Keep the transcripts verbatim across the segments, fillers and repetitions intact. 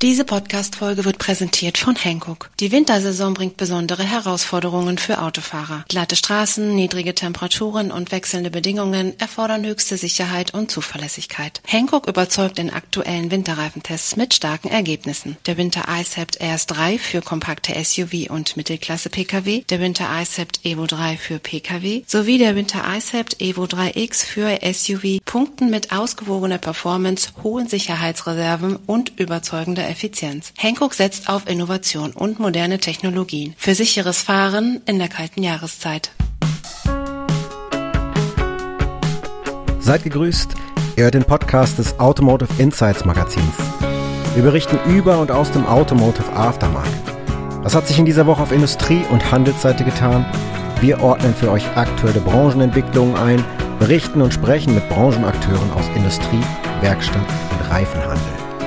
Diese Podcast-Folge wird präsentiert von Hankook. Die Wintersaison bringt besondere Herausforderungen für Autofahrer. Glatte Straßen, niedrige Temperaturen und wechselnde Bedingungen erfordern höchste Sicherheit und Zuverlässigkeit. Hankook überzeugt in aktuellen Winterreifentests mit starken Ergebnissen. Der Winter iCept R S drei für kompakte S U V und Mittelklasse-P K W, der Winter iCept Evo drei für P K W sowie der Winter iCept Evo drei X für S U V punkten mit ausgewogener Performance, hohen Sicherheitsreserven und überzeugender Effizienz. Hankook setzt auf Innovation und moderne Technologien für sicheres Fahren in der kalten Jahreszeit. Seid gegrüßt, ihr hört den Podcast des Automotive Insights Magazins. Wir berichten über und aus dem Automotive Aftermarket. Was hat sich in dieser Woche auf Industrie- und Handelsseite getan? Wir ordnen für euch aktuelle Branchenentwicklungen ein, berichten und sprechen mit Branchenakteuren aus Industrie, Werkstatt und Reifenhandel.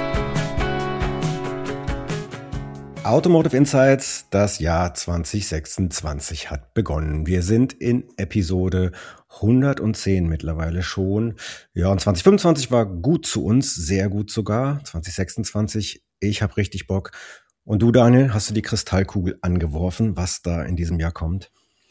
Automotive Insights, das Jahr zwanzig sechsundzwanzig hat begonnen. Wir sind in Episode hundertzehn mittlerweile schon. Ja, und zwanzig fünfundzwanzig war gut zu uns, sehr gut sogar. zwanzig sechsundzwanzig, ich habe richtig Bock. Und du, Daniel, hast du die Kristallkugel angeworfen, was da in diesem Jahr kommt?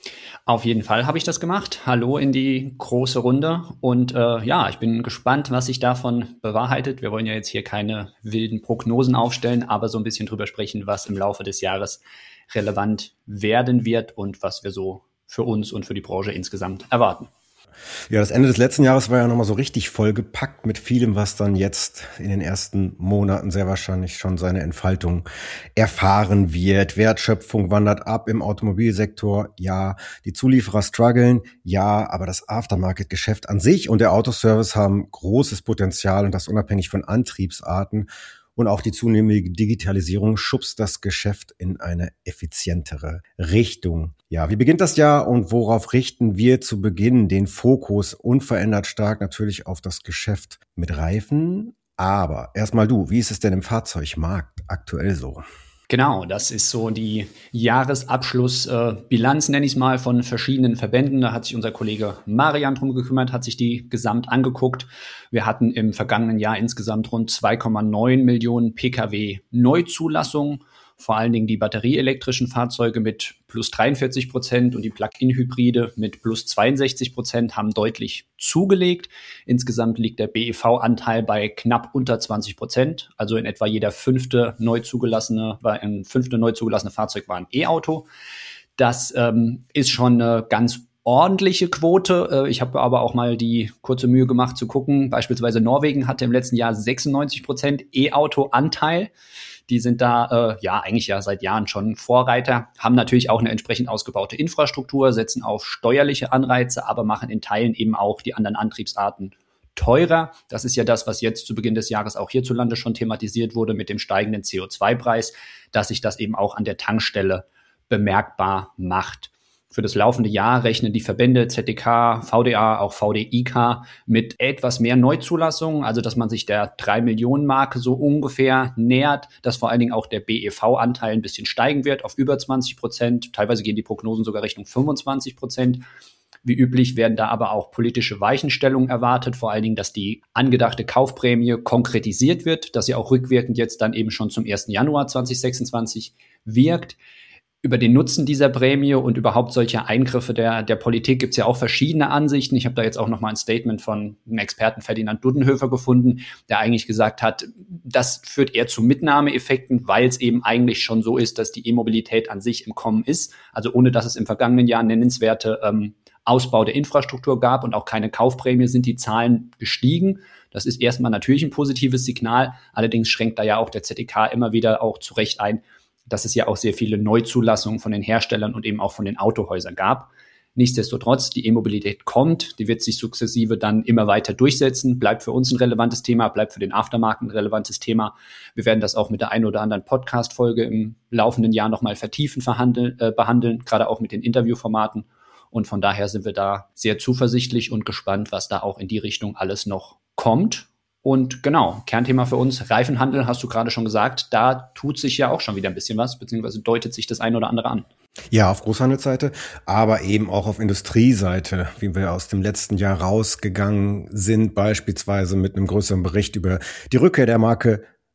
Auf jeden Fall habe ich das gemacht. Hallo in die große Runde. Und äh, ja, ich bin gespannt, was sich davon bewahrheitet. Wir wollen ja jetzt hier keine wilden Prognosen aufstellen, aber so ein bisschen drüber sprechen, was im Laufe des Jahres relevant werden wird und was wir so für uns und für die Branche insgesamt erwarten. Ja, das Ende des letzten Jahres war ja nochmal so richtig vollgepackt mit vielem, was dann jetzt in den ersten Monaten sehr wahrscheinlich schon seine Entfaltung erfahren wird. Wertschöpfung wandert ab im Automobilsektor, ja. Die Zulieferer strugglen, ja. Aber das Aftermarket-Geschäft an sich und der Autoservice haben großes Potenzial, und das unabhängig von Antriebsarten. Und auch die zunehmende Digitalisierung schubst das Geschäft in eine effizientere Richtung. Ja, wie beginnt das Jahr und worauf richten wir zu Beginn den Fokus? Unverändert stark natürlich auf das Geschäft mit Reifen. Aber erstmal du, wie ist es denn im Fahrzeugmarkt aktuell so? Genau, das ist so die Jahresabschlussbilanz, äh, nenne ich es mal, von verschiedenen Verbänden. Da hat sich unser Kollege Marian drum gekümmert, hat sich die gesamt angeguckt. Wir hatten im vergangenen Jahr insgesamt rund zwei Komma neun Millionen P K W Neuzulassungen. Vor allen Dingen die batterieelektrischen Fahrzeuge mit plus dreiundvierzig Prozent und die Plug-in-Hybride mit plus zweiundsechzig Prozent haben deutlich zugelegt. Insgesamt liegt der B E V-Anteil bei knapp unter zwanzig Prozent. Also in etwa jeder fünfte neu zugelassene, war ein fünfte neu zugelassene Fahrzeug war ein E-Auto. Das ähm, ist schon eine ganz ordentliche Quote. Ich habe aber auch mal die kurze Mühe gemacht zu gucken. Beispielsweise Norwegen hatte im letzten Jahr sechsundneunzig Prozent E-Auto-Anteil. Die sind da äh, ja eigentlich ja seit Jahren schon Vorreiter, haben natürlich auch eine entsprechend ausgebaute Infrastruktur, setzen auf steuerliche Anreize, aber machen in Teilen eben auch die anderen Antriebsarten teurer. Das ist ja das, was jetzt zu Beginn des Jahres auch hierzulande schon thematisiert wurde mit dem steigenden C O zwei Preis, dass sich das eben auch an der Tankstelle bemerkbar macht. Für das laufende Jahr rechnen die Verbände Z D K, V D A, auch V D I K mit etwas mehr Neuzulassungen, also dass man sich der drei Millionen Marke so ungefähr nähert, dass vor allen Dingen auch der B E V-Anteil ein bisschen steigen wird auf über zwanzig Prozent. Teilweise gehen die Prognosen sogar Richtung fünfundzwanzig Prozent. Wie üblich werden da aber auch politische Weichenstellungen erwartet, vor allen Dingen, dass die angedachte Kaufprämie konkretisiert wird, dass sie auch rückwirkend jetzt dann eben schon zum ersten Januar zweitausendsechsundzwanzig wirkt. Über den Nutzen dieser Prämie und überhaupt solche Eingriffe der, der Politik gibt es ja auch verschiedene Ansichten. Ich habe da jetzt auch noch mal ein Statement von dem Experten Ferdinand Duddenhöfer gefunden, der eigentlich gesagt hat, das führt eher zu Mitnahmeeffekten, weil es eben eigentlich schon so ist, dass die E-Mobilität an sich im Kommen ist. Also ohne, dass es im vergangenen Jahr nennenswerte ähm, Ausbau der Infrastruktur gab und auch keine Kaufprämie, sind die Zahlen gestiegen. Das ist erstmal natürlich ein positives Signal. Allerdings schränkt da ja auch der Z D K immer wieder auch zu Recht ein, dass es ja auch sehr viele Neuzulassungen von den Herstellern und eben auch von den Autohäusern gab. Nichtsdestotrotz, die E-Mobilität kommt, die wird sich sukzessive dann immer weiter durchsetzen, bleibt für uns ein relevantes Thema, bleibt für den Aftermarket ein relevantes Thema. Wir werden das auch mit der einen oder anderen Podcast-Folge im laufenden Jahr nochmal vertiefen verhandeln, äh, behandeln, gerade auch mit den Interviewformaten. Und von daher sind wir da sehr zuversichtlich und gespannt, was da auch in die Richtung alles noch kommt. Und genau, Kernthema für uns, Reifenhandel, hast du gerade schon gesagt, da tut sich ja auch schon wieder ein bisschen was, beziehungsweise deutet sich das ein oder andere an. Ja, auf Großhandelsseite, aber eben auch auf Industrieseite, wie wir aus dem letzten Jahr rausgegangen sind, beispielsweise mit einem größeren Bericht über die Rückkehr der Marke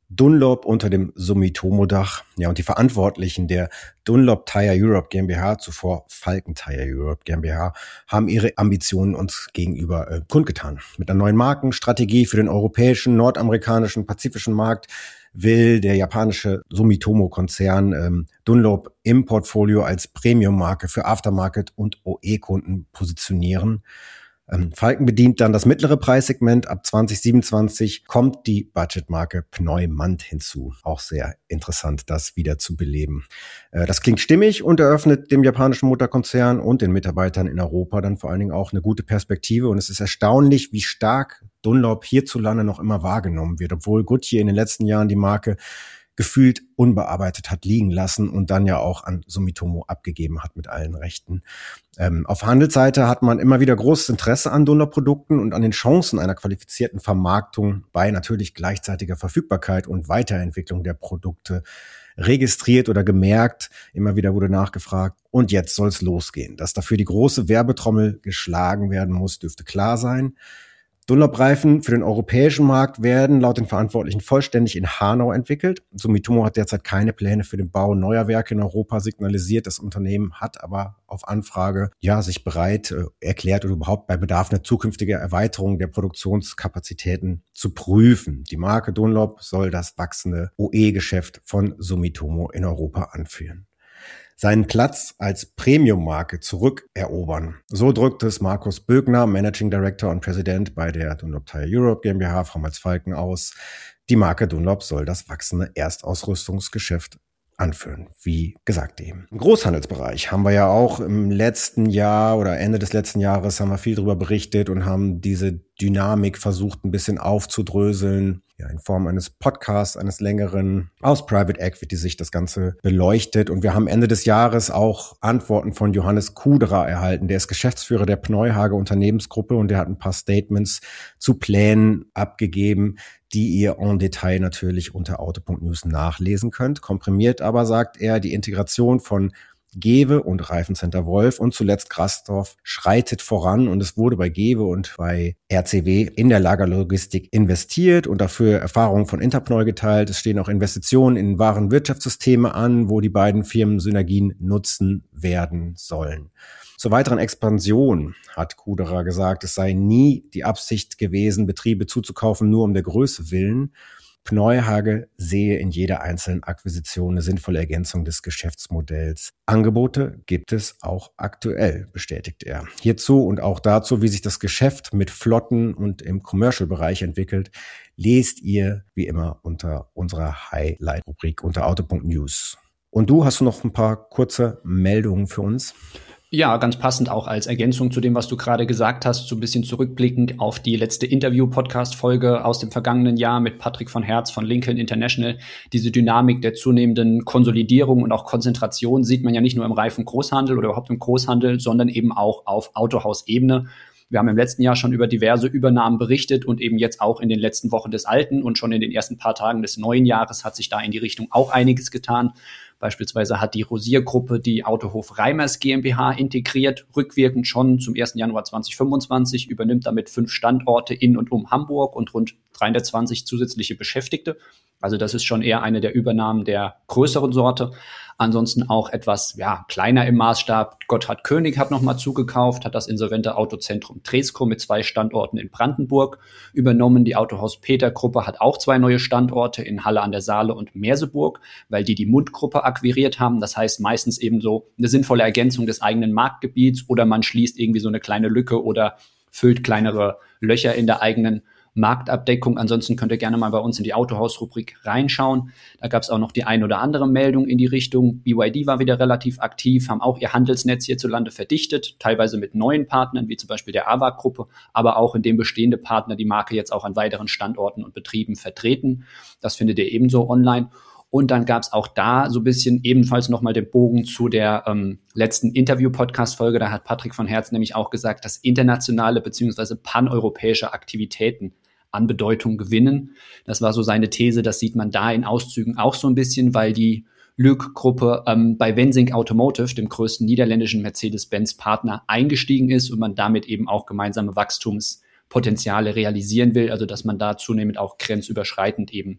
Dunlop unter dem Sumitomo-Dach. Ja, und die Verantwortlichen der Dunlop Tire Europe GmbH, zuvor Falken Tire Europe GmbH, haben ihre Ambitionen uns gegenüber äh, kundgetan. Mit einer neuen Markenstrategie für den europäischen, nordamerikanischen, pazifischen Markt will der japanische Sumitomo-Konzern ähm, Dunlop im Portfolio als Premium-Marke für Aftermarket- und O E-Kunden positionieren. Ähm, Falken bedient dann das mittlere Preissegment. Ab zwanzig siebenundzwanzig kommt die Budgetmarke Pneumant hinzu. Auch sehr interessant, das wieder zu beleben. Äh, das klingt stimmig und eröffnet dem japanischen Mutterkonzern und den Mitarbeitern in Europa dann vor allen Dingen auch eine gute Perspektive. Und es ist erstaunlich, wie stark Dunlop hierzulande noch immer wahrgenommen wird, obwohl Goodyear in den letzten Jahren die Marke gefühlt unbearbeitet hat liegen lassen und dann ja auch an Sumitomo abgegeben hat mit allen Rechten. Ähm, auf Handelsseite hat man immer wieder großes Interesse an Dunlop-Produkten und an den Chancen einer qualifizierten Vermarktung bei natürlich gleichzeitiger Verfügbarkeit und Weiterentwicklung der Produkte registriert oder gemerkt. Immer wieder wurde nachgefragt. Und jetzt soll es losgehen. Dass dafür die große Werbetrommel geschlagen werden muss, dürfte klar sein. Dunlop-Reifen für den europäischen Markt werden laut den Verantwortlichen vollständig in Hanau entwickelt. Sumitomo hat derzeit keine Pläne für den Bau neuer Werke in Europa signalisiert. Das Unternehmen hat aber auf Anfrage ja sich bereit äh, erklärt oder überhaupt bei Bedarf eine zukünftige Erweiterung der Produktionskapazitäten zu prüfen. Die Marke Dunlop soll das wachsende O E-Geschäft von Sumitomo in Europa anführen. Seinen Platz als Premium-Marke zurückerobern. So drückt es Markus Bögner, Managing Director und Präsident bei der Dunlop Tire Europe GmbH, vormals Falken, aus. Die Marke Dunlop soll das wachsende Erstausrüstungsgeschäft anführen, wie gesagt eben. Im Großhandelsbereich haben wir ja auch im letzten Jahr oder Ende des letzten Jahres haben wir viel darüber berichtet und haben diese Dynamik versucht ein bisschen aufzudröseln, ja, in Form eines Podcasts, eines längeren, aus Private Equity Sicht das Ganze beleuchtet. Und wir haben Ende des Jahres auch Antworten von Johannes Kuderer erhalten. Der ist Geschäftsführer der Pneuhage Unternehmensgruppe und der hat ein paar Statements zu Plänen abgegeben, die ihr en Detail natürlich unter auto punkt news nachlesen könnt. Komprimiert aber, sagt er, die Integration von Gewe und Reifencenter Wolf und zuletzt Grasdorf schreitet voran und es wurde bei Gewe und bei R C W in der Lagerlogistik investiert und dafür Erfahrungen von Interpneu geteilt. Es stehen auch Investitionen in wahren Wirtschaftssysteme an, wo die beiden Firmen Synergien nutzen werden sollen. Zur weiteren Expansion hat Kuderer gesagt, es sei nie die Absicht gewesen, Betriebe zuzukaufen, nur um der Größe willen. Pneuhage sehe in jeder einzelnen Akquisition eine sinnvolle Ergänzung des Geschäftsmodells. Angebote gibt es auch aktuell, bestätigt er. Hierzu und auch dazu, wie sich das Geschäft mit Flotten und im Commercial-Bereich entwickelt, lest ihr wie immer unter unserer Highlight-Rubrik unter auto punkt news. Und du, hast du noch ein paar kurze Meldungen für uns? Ja, ganz passend auch als Ergänzung zu dem, was du gerade gesagt hast, so ein bisschen zurückblickend auf die letzte Interview-Podcast-Folge aus dem vergangenen Jahr mit Patrick von Herz von Lincoln International. Diese Dynamik der zunehmenden Konsolidierung und auch Konzentration sieht man ja nicht nur im Reifengroßhandel oder überhaupt im Großhandel, sondern eben auch auf Autohausebene. Wir haben im letzten Jahr schon über diverse Übernahmen berichtet und eben jetzt auch in den letzten Wochen des alten und schon in den ersten paar Tagen des neuen Jahres hat sich da in die Richtung auch einiges getan. Beispielsweise hat die Rosier-Gruppe die Autohof Reimers GmbH integriert, rückwirkend schon zum ersten Januar zweitausendfünfundzwanzig, übernimmt damit fünf Standorte in und um Hamburg und rund dreihundertzwanzig zusätzliche Beschäftigte. Also das ist schon eher eine der Übernahmen der größeren Sorte. Ansonsten auch etwas ja kleiner im Maßstab. Gotthard König hat nochmal zugekauft, hat das insolvente Autozentrum Tresco mit zwei Standorten in Brandenburg übernommen. Die Autohaus Peter Gruppe hat auch zwei neue Standorte in Halle an der Saale und Merseburg, weil die die Mund-Gruppe akquiriert haben. Das heißt meistens eben so eine sinnvolle Ergänzung des eigenen Marktgebiets oder man schließt irgendwie so eine kleine Lücke oder füllt kleinere Löcher in der eigenen Marktabdeckung. Ansonsten könnt ihr gerne mal bei uns in die Autohaus-Rubrik reinschauen. Da gab es auch noch die ein oder andere Meldung in die Richtung. B Y D war wieder relativ aktiv, haben auch ihr Handelsnetz hierzulande verdichtet, teilweise mit neuen Partnern, wie zum Beispiel der A W A C-Gruppe, aber auch indem bestehende Partner die Marke jetzt auch an weiteren Standorten und Betrieben vertreten. Das findet ihr ebenso online. Und dann gab es auch da so ein bisschen ebenfalls nochmal den Bogen zu der ähm, letzten Interview-Podcast-Folge. Da hat Patrick von Herz nämlich auch gesagt, dass internationale bzw. paneuropäische Aktivitäten an Bedeutung gewinnen. Das war so seine These. Das sieht man da in Auszügen auch so ein bisschen, weil die Lück-Gruppe ähm, bei Wensink Automotive, dem größten niederländischen Mercedes-Benz-Partner, eingestiegen ist und man damit eben auch gemeinsame Wachstumspotenziale realisieren will. Also dass man da zunehmend auch grenzüberschreitend eben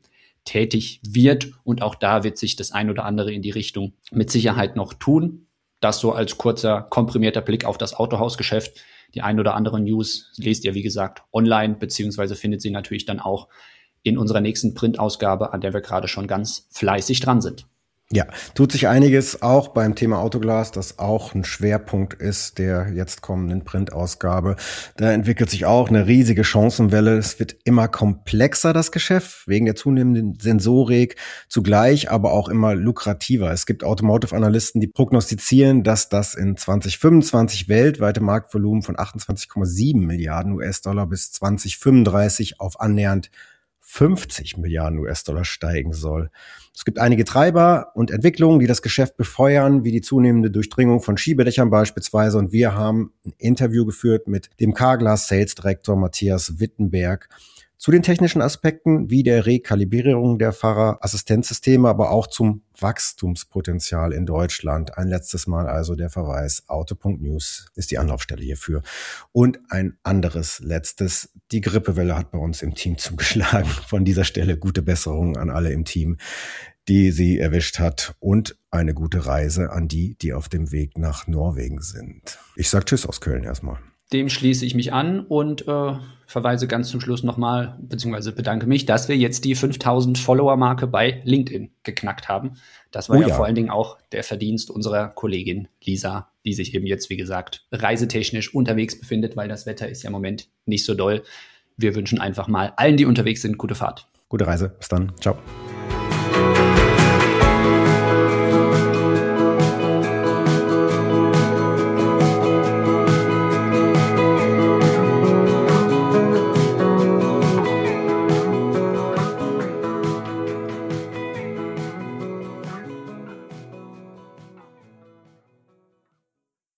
tätig wird. Und auch da wird sich das ein oder andere in die Richtung mit Sicherheit noch tun. Das so als kurzer, komprimierter Blick auf das Autohausgeschäft. Die ein oder andere News lest ihr, wie gesagt, online, beziehungsweise findet sie natürlich dann auch in unserer nächsten Printausgabe, an der wir gerade schon ganz fleißig dran sind. Ja, tut sich einiges auch beim Thema Autoglas, das auch ein Schwerpunkt ist der jetzt kommenden Printausgabe. Da entwickelt sich auch eine riesige Chancenwelle. Es wird immer komplexer, das Geschäft, wegen der zunehmenden Sensorik, zugleich aber auch immer lukrativer. Es gibt Automotive-Analysten, die prognostizieren, dass das in zwanzig fünfundzwanzig weltweite Marktvolumen von achtundzwanzig Komma sieben Milliarden U S-Dollar bis zwanzig fünfunddreißig auf annähernd fünfzig Milliarden U S-Dollar steigen soll. Es gibt einige Treiber und Entwicklungen, die das Geschäft befeuern, wie die zunehmende Durchdringung von Schiebedächern beispielsweise. Und wir haben ein Interview geführt mit dem Carglass Sales Director Matthias Wittenberg zu den technischen Aspekten wie der Rekalibrierung der Fahrerassistenzsysteme, aber auch zum Wachstumspotenzial in Deutschland. Ein letztes Mal also der Verweis, auto Punkt news ist die Anlaufstelle hierfür. Und ein anderes letztes, die Grippewelle hat bei uns im Team zugeschlagen. Von dieser Stelle gute Besserung an alle im Team, die sie erwischt hat, und eine gute Reise an die, die auf dem Weg nach Norwegen sind. Ich sag Tschüss aus Köln erstmal. Dem schließe ich mich an und äh, verweise ganz zum Schluss nochmal, beziehungsweise bedanke mich, dass wir jetzt die fünftausend Follower-Marke bei LinkedIn geknackt haben. Das war oh ja, ja vor allen Dingen auch der Verdienst unserer Kollegin Lisa, die sich eben jetzt, wie gesagt, reisetechnisch unterwegs befindet, weil das Wetter ist ja im Moment nicht so doll. Wir wünschen einfach mal allen, die unterwegs sind, gute Fahrt. Gute Reise. Bis dann. Ciao.